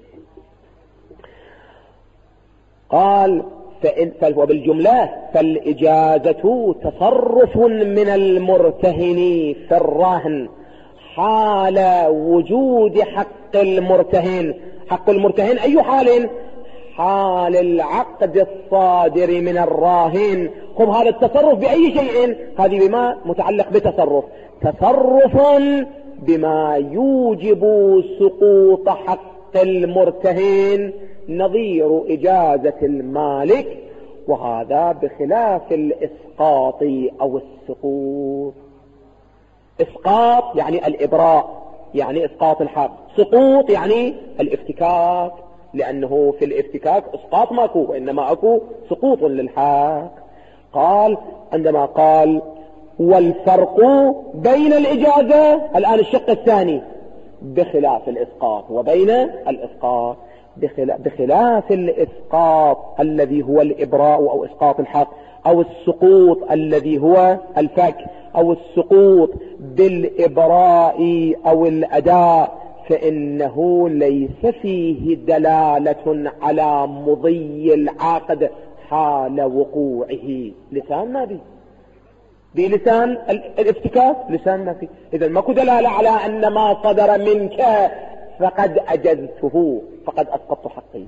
قال فإن وبالجملة فالإجازة تصرف من المرتهن في الرهن حال وجود حق المرتهن. حق المرتهن أي حال؟ حال العقد الصادر من الراهن. خب هذا التصرف بأي شيء؟ هذه بما متعلق بتصرف، تصرف بما يوجب سقوط حق المرتهن نظير إجازة المالك وهذا بخلاف الإسقاط أو السقوط. إسقاط يعني الإبراء، يعني إسقاط الحق. سقوط يعني الافتكاك، لأنه في الافتكاك إسقاط ماكو، وإنما أكو سقوط للحق. قال عندما قال والفرق بين الإجازة، الآن الشق الثاني، بخلاف الإسقاط وبين الإسقاط. بخلاف الإسقاط الذي هو الإبراء أو إسقاط الحق، أو السقوط الذي هو الفك، أو السقوط بالإبراء أو الأداء، فإنه ليس فيه دلالة على مضي العقد حال وقوعه. لسان ما بي بلسان الافتكاك، لسان ما فيه. إذا ماكو دلالة على أن ما صدر منك فقد أجزته، فقد أسقطت حقي.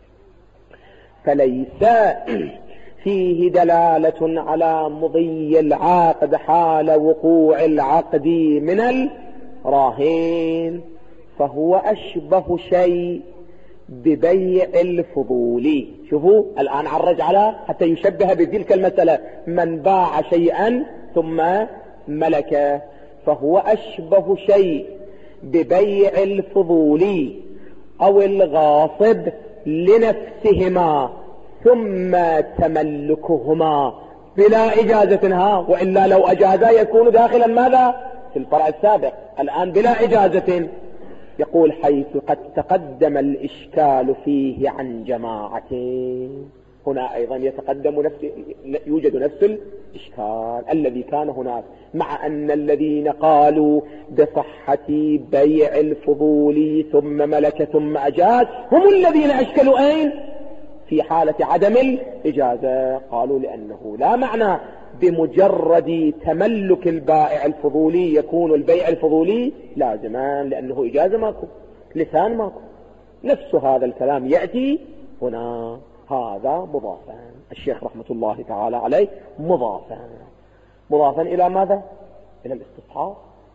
فليس فيه دلالة على مضي العقد حال وقوع العقد من الراهن، فهو أشبه شيء ببيع الفضول. شوفوا الآن عرج على حتى يشبه بتلك المسألة، من باع شيئا ثم ملكه، فهو أشبه شيء ببيع الفضول أو الغاصب لنفسهما ثم تملكهما بلا إجازة، ها وإلا لو أجازا يكون داخلا ماذا في الفرع السابق. الآن بلا إجازة. يقول حيث قد تقدم الإشكال فيه عن جماعة، هنا أيضا يتقدم نفس يوجد نفس الإشكال الذي كان هناك، مع أن الذين قالوا بصحة بيع الفضول ثم ملك ثم أجاز هم الذين أشكلوا أين في حالة عدم الإجازة. قالوا لأنه لا معنى بمجرد تملك البائع الفضولي يكون البيع الفضولي لازما، لأنه إجازة ماكو، لسان ماكو. نفس هذا الكلام يأتي هنا. هذا مضافا، الشيخ رحمة الله تعالى عليه مضافا. مضافا إلى ماذا؟ إلى الاستصحاب.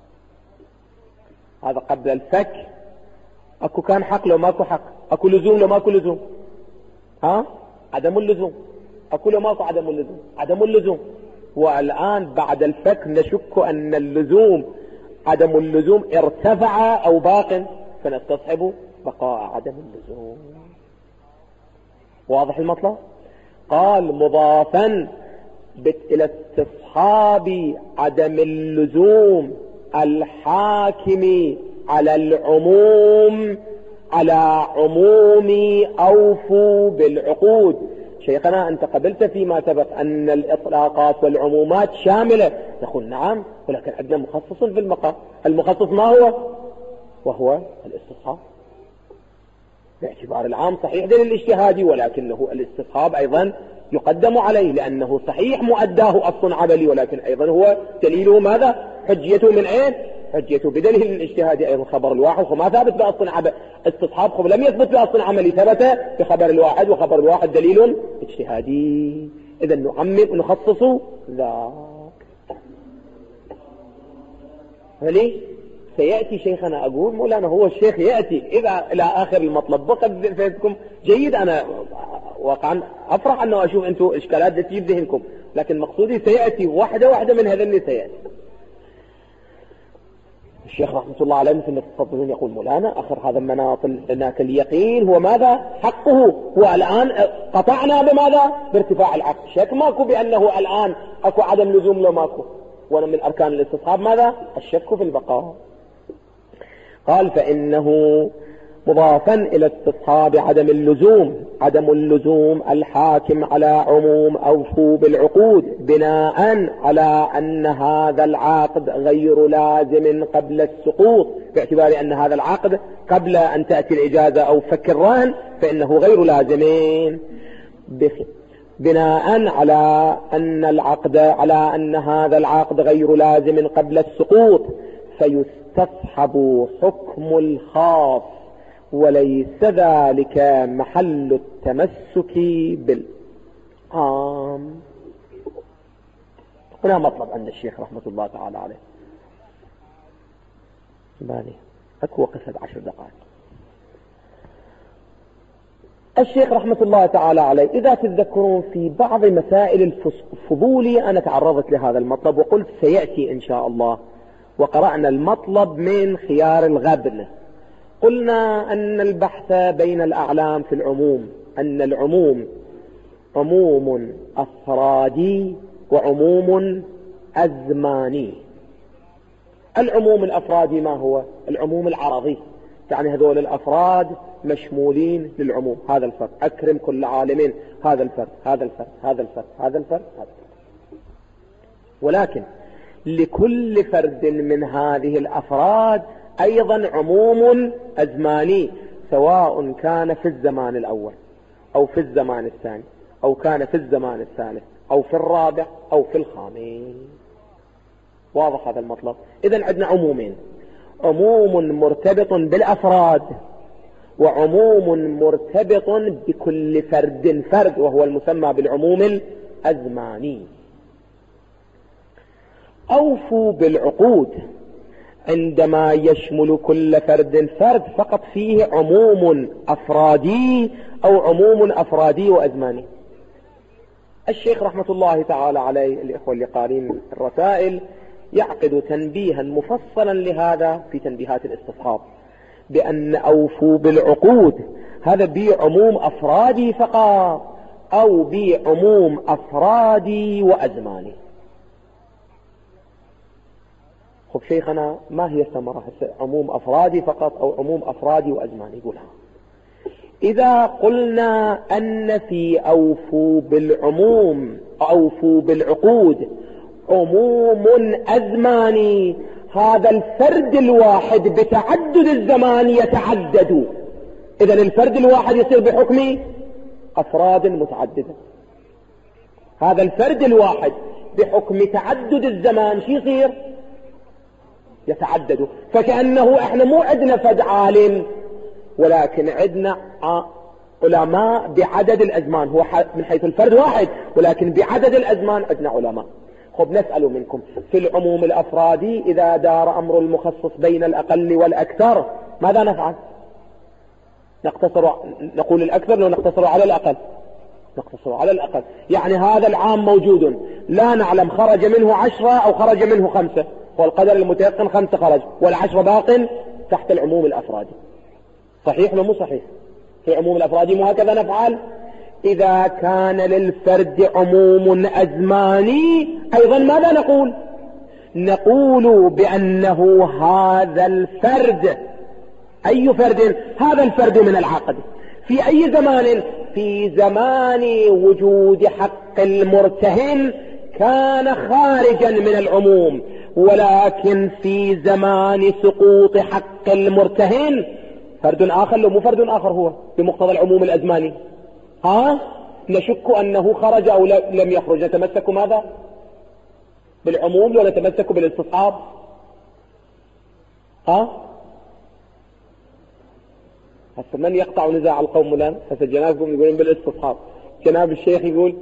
هذا قبل الفك أكو كان حق لو ماكو حق، أكو لزوم لو ماكو لزوم، ها عدم اللزوم، أكو لو ماكو عدم اللزوم، عدم اللزوم. والآن بعد الفك نشك أن اللزوم عدم اللزوم ارتفع أو باق، فنستصحب بقاء عدم اللزوم. واضح المطلب؟ قال مضافا إلى استصحاب عدم اللزوم الحاكم على العموم، على عموم أوفوا بالعقود. شيخنا أنت قبلت فيما سبق أن الإطلاقات والعمومات شاملة، نقول نعم، ولكن عندنا مخصص في المقام. المخصص ما هو؟ وهو الاستصحاب باعتبار العام صحيح دليل الاجتهادي، ولكنه الاستصحاب أيضا يقدم عليه، لأنه صحيح مؤداه أصل عملي، ولكن أيضا هو دليله ماذا؟ حجيته من أين؟ حجيته بدليل الاجتهادي أيضا خبر الواحد، وما ثابت بأصل عملي. استصحاب خب لم يثبت بأصل عملي، ثبت بخبر الواحد، وخبر الواحد دليل اجتهادي. إذا نعمم ونخصص ذاك. فليه سيأتي شيخنا، أقول مولانا هو الشيخ يأتي إذا إلى آخر المطلب. وقد فهمتكم جيد، أنا واقعا أفرح أنه أشوف أنتم إشكالات تجي بذهنكم، لكن مقصودي سيأتي واحدة واحدة من هذا اللي سيأتي. الشيخ رحمة الله عليه مثل ما تفضلون يقول مولانا آخر هذا المناط هناك اليقين هو ماذا؟ حقه. والآن قطعنا بماذا؟ بارتفاع العقد. شك ماكو بأنه الآن أكو عدم لزوم لو ماكو، وانا من أركان الاستصحاب ماذا؟ الشك في البقاء. قال فإنه مضافا إلى استصحاب عدم اللزوم، عدم اللزوم الحاكم على عموم أوفوا بالعقود، بناء على أن هذا العقد غير لازم قبل السقوط، باعتبار أن هذا العقد قبل أن تأتي الإجازة أو فك الرهن فإنه غير لازم، بناء على أن العقد على أن هذا العقد غير لازم قبل السقوط، فيستصحب حكم الخاص، وليس ذلك محل التمسك بالعام. هنا مطلب عند الشيخ رحمة الله تعالى عليه. بالي أكو وقفة عشر دقائق. الشيخ رحمة الله تعالى عليه إذا تتذكرون في بعض مسائل الفضولية أنا تعرضت لهذا المطلب وقلت سيأتي إن شاء الله، وقرأنا المطلب من خيار الغبن. قلنا أن البحث بين الأعلام في العموم أن العموم عموم أفرادي وعموم أزماني. العموم الأفرادي ما هو؟ العموم العرضي، يعني هذول الأفراد مشمولين للعموم. هذا الفرد، أكرم كل عالم، هذا الفرد هذا الفرد هذا الفرد هذا الفرد هذا الفرد. ولكن لكل فرد من هذه الأفراد أيضا عموم أزماني، سواء كان في الزمان الأول أو في الزمان الثاني أو كان في الزمان الثالث أو في الرابع أو في الخامس. واضح هذا المطلب؟ إذن عندنا عمومين، عموم مرتبط بالأفراد وعموم مرتبط بكل فرد فرد، وهو المسمى بالعموم الأزماني. أوفوا بالعقود عندما يشمل كل فرد فرد فقط فيه عموم أفرادي أو عموم أفرادي وأزماني. الشيخ رحمة الله تعالى عليه، الإخوة اللي قارين الرسائل، يعقد تنبيها مفصلا لهذا في تنبيهات الاستصحاب بأن أوفوا بالعقود هذا بعموم أفرادي فقط أو بعموم أفرادي وأزماني. خب شيخنا ما هي الثمرة؟ عموم أفرادي فقط أو عموم أفرادي وأزماني؟ يقولها إذا قلنا أن في أوفوا بالعموم أوفوا بالعقود عموم أزماني، هذا الفرد الواحد بتعدد الزمان يتعدد. إذن الفرد الواحد يصير بحكم أفراد متعددة. هذا الفرد الواحد بحكم تعدد الزمان شو يصير؟ يتعدد. فكأنه احنا مو عندنا فرد عالم، ولكن عندنا علماء بعدد الأزمان. هو من حيث الفرد واحد ولكن بعدد الأزمان عندنا علماء. خب نسأل منكم في العموم الأفرادي إذا دار أمر المخصص بين الأقل والأكثر ماذا نفعل؟ نقتصر نقول الأكثر لو نقتصر على الأقل، نقتصر على الأقل. يعني هذا العام موجود لا نعلم خرج منه عشرة أو خرج منه خمسة، والقدر المتيقن خمسة خرج والعشرة باق تحت العموم الأفرادي. صحيح ولا مو صحيح؟ في العموم الأفرادي مو هكذا نفعل؟ إذا كان للفرد عموم أزماني أيضا ماذا نقول؟ نقول بأنه هذا الفرد، أي فرد؟ هذا الفرد من العقد في أي زمان؟ في زمان وجود حق المرتهن كان خارجا من العموم، ولكن في زمان سقوط حق المرتهن فرد آخر. لو مو فرد آخر هو بمقتضى العموم الأزماني، ها نشك أنه خرج أو لم يخرج، نتمسك ماذا؟ بالعموم ولا نتمسك بالاستصحاب؟ ها هسه من يقطع نزاع القوم الآن؟ هسه جنابكم يقولون بالاستصحاب، جناب الشيخ يقول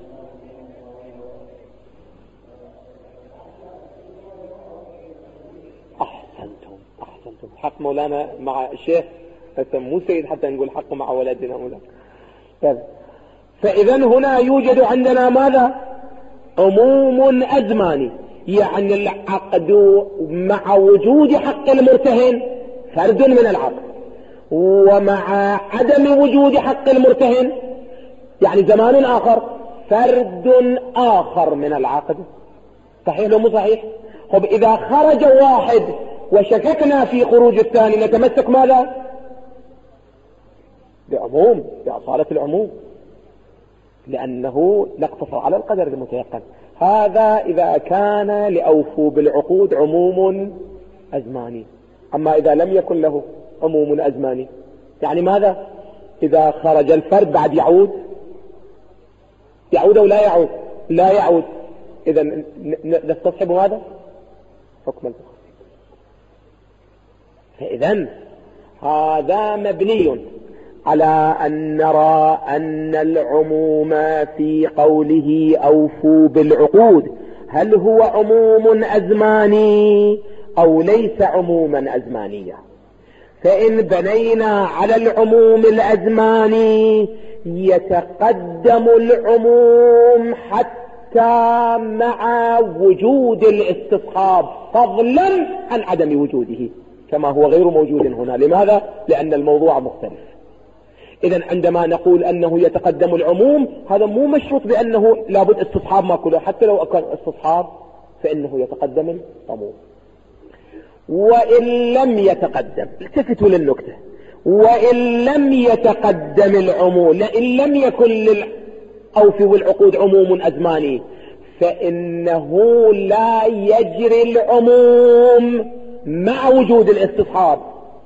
أحسنتم أحسنتم حق مولانا مع الشيخ. هسه مو سيد حتى نقول حق مع ولدنا مولانا. طيب فإذا هنا يوجد عندنا ماذا؟ عموم أزماني، يعني العقد مع وجود حق المرتهن فرد من العقد، ومع عدم وجود حق المرتهن يعني زمان آخر فرد آخر من العقد. صحيح ولا مو صحيح؟ طب إذا خرج واحد وشككنا في خروج الثاني نتمسك ماذا؟ بعموم، بأصالة العموم، لأنه نقتصر على القدر المتيقن. هذا إذا كان لأوفوا بالعقود عموم أزماني. أما إذا لم يكن له عموم أزماني يعني ماذا؟ إذا خرج الفرد بعد يعود يعود أو لا يعود؟ لا يعود. إذا نستصحب هذا حكم البخاري. فإذا هذا مبني على أن نرى أن العموم في قوله أوفوا بالعقود هل هو عموم أزماني أو ليس عموما أزمانيا. فإن بنينا على العموم الأزماني يتقدم العموم حتى مع وجود الاستصحاب فضلا عن عدم وجوده، كما هو غير موجود هنا. لماذا؟ لأن الموضوع مختلف. إذن عندما نقول أنه يتقدم العموم، هذا مو مشروط بأنه لابد استصحاب ما كله، حتى لو كان استصحاب فإنه يتقدم العموم. وإن لم يتقدم، التفتوا للنكتة، وإن لم يتقدم العموم، إن لم يكن للأوف والعقود عموم أزماني، فإنه لا يجري العموم مع وجود الاستصحاب،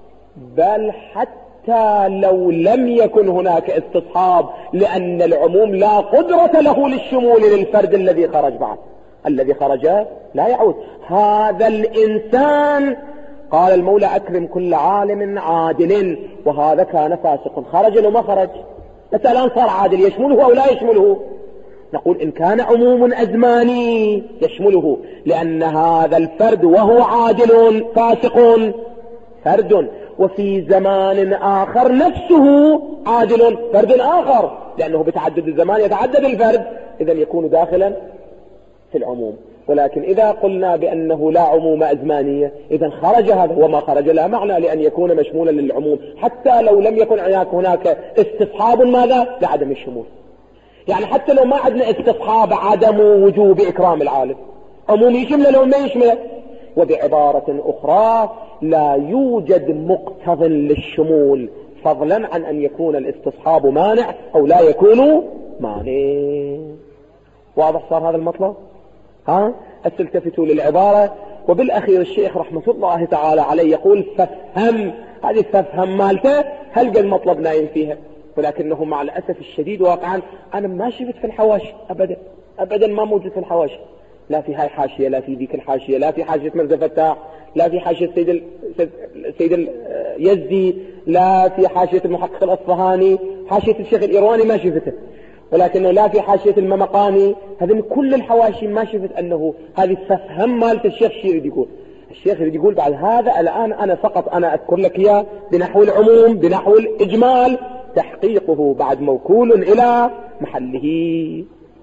بل حتى لو لم يكن هناك استصحاب، لأن العموم لا قدرة له للشمول للفرد الذي خرج بعد، الذي خرج لا يعود. هذا الإنسان قال المولى أكرم كل عالم عادل، وهذا كان فاسق، خرج لو ما خرج؟ حتى الآن صار عادل، يشمله أو لا يشمله؟ نقول إن كان عموم أزماني يشمله، لأن هذا الفرد وهو عادل فاسق فرد، وفي زمان آخر نفسه عادل فرد آخر، لأنه بتعدد الزمان يتعدد الفرد، إذن يكون داخلا في العموم. ولكن إذا قلنا بأنه لا عموم أزمانية، إذن خرج هذا، وما خرج لا معنى لأن يكون مشمولا للعموم، حتى لو لم يكن هناك استصحاب ماذا؟ لعدم الشمول. يعني حتى لو ما عندنا استصحاب عدم وجوب إكرام العالم، عموم يشمل لو ما يشمل. وبعبارة أخرى لا يوجد مقتض للشمول، فضلا عن أن يكون الاستصحاب مانع أو لا يكون مانع. واضح صار هذا المطلب؟ ها؟ استلتفتوا للعبارة. وبالأخير الشيخ رحمة الله تعالى عليه يقول فافهم، هذه فافهم مالته هل قد مطلب نايم فيها، ولكنه مع الأسف الشديد واقعا أنا ما شفت في الحواشي أبدا أبدا، ما موجود في الحواشي، لا في هاي حاشية، لا في ذيك الحاشية، لا في حاشية مرزا فتاح، لا في حاشية السيد ال... السيد اليزدي، لا في حاشية المحقق الأصفهاني، حاشية الشيخ الإيراني ما شفته، ولكنه لا في حاشية الممقاني. هذه من كل الحواشي ما شفت أنه هذه فهم مالت الشيخ شو يريد يقول. الشيخ يريد يقول بعد هذا الآن أنا فقط أنا أذكر لك إياه بنحو العموم بنحو الإجمال، تحقيقه بعد موكول إلى محله.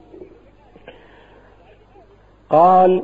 قال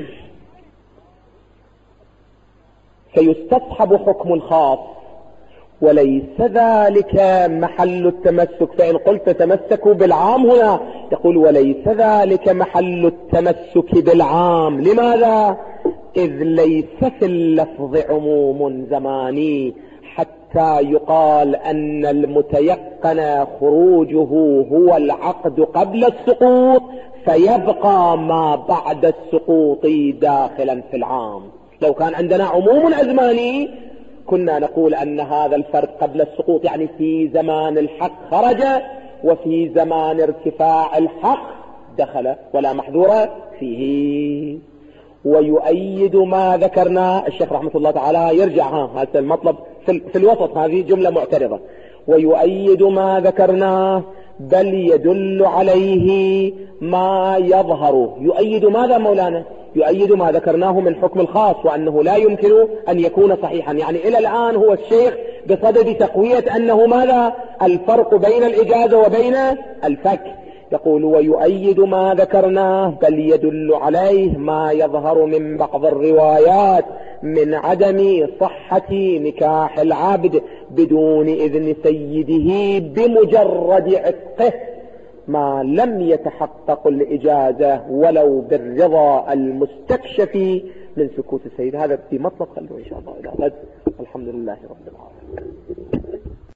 فيستصحب حكم الخاص وليس ذلك محل التمسك. فإن قلت تمسكوا بالعام هنا، يقول وليس ذلك محل التمسك بالعام. لماذا؟ إذ ليس في اللفظ عموم زماني حتى يقال أن المتيقن خروجه هو العقد قبل السقوط، فيبقى ما بعد السقوط داخلا في العام. لو كان عندنا عموم أزماني كنا نقول أن هذا الفرد قبل السقوط، يعني في زمان الحق خرج، وفي زمان ارتفاع الحق دخل، ولا محذور فيه. ويؤيد ما ذكرنا الشيخ رحمة الله تعالى يرجع ها هذا المطلب في, في الوسط، هذه جملة معترضة. ويؤيد ما ذكرناه بل يدل عليه ما يظهر. يؤيد ماذا مولانا؟ يؤيد ما ذكرناه من حكم الخاص، وأنه لا يمكن أن يكون صحيحا. يعني إلى الآن هو الشيخ بصدد تقوية أنه ماذا؟ الفرق بين الإجازة وبين الفك. يقول ويؤيد ما ذكرناه بل يدل عليه ما يظهر من بعض الروايات من عدم صحة نكاح العبد بدون إذن سيده بمجرد عتقه ما لم يتحقق الإجازة ولو بالرضا المستكشف من سكوت السيد. هذا في مطلب خلوه إن شاء الله إلى غد. الحمد لله رب العالمين.